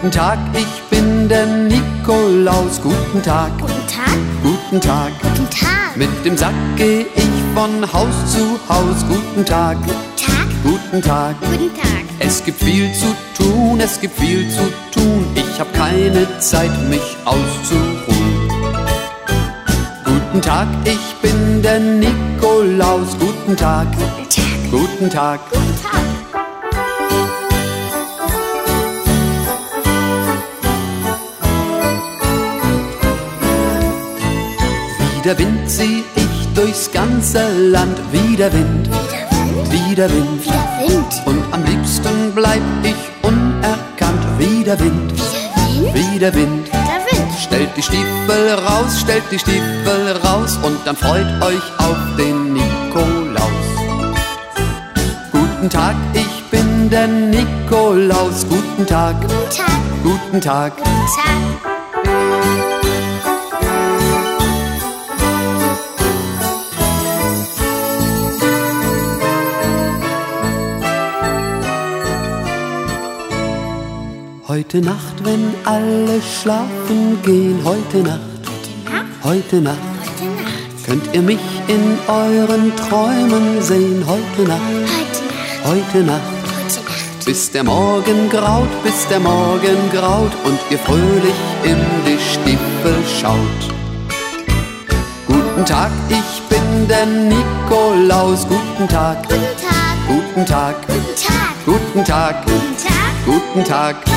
Guten Tag, ich bin der Nikolaus. Guten Tag, Guten Tag, guten Tag. guten Tag, Mit dem Sack geh ich von Haus zu Haus. Guten Tag, Tag, guten Tag. guten Tag. Es gibt viel zu tun, es gibt viel zu tun. Ich hab keine Zeit, mich auszuruhen. Guten Tag, ich bin der Nikolaus. Guten Tag, Guten Tag, guten Tag. guten Tag. Wie der Wind zieh ich durchs ganze Land. Wie der Wind, wie der Wind. Wie der Wind, Und am liebsten bleib ich unerkannt. Wie der Wind, wie der Wind, wie der Wind. der Wind. Stellt die Stiefel raus, stellt die Stiefel raus und dann freut euch auf den Nikolaus. Guten Tag, ich bin der Nikolaus. Guten Tag, Guten Tag, guten Tag. guten Tag. Heute Nacht, wenn alle schlafen gehen, heute Nacht, heute Nacht, Heute Nacht, könnt ihr mich in euren Träumen sehen, heute Nacht, heute Nacht, heute Nacht. heute Nacht. Bis der Morgen graut und ihr fröhlich in die Stiefel schaut. Guten Tag, ich bin der Nikolaus. Guten Tag, Guten Tag, guten Tag, guten Tag, guten Tag, guten Tag, guten Tag.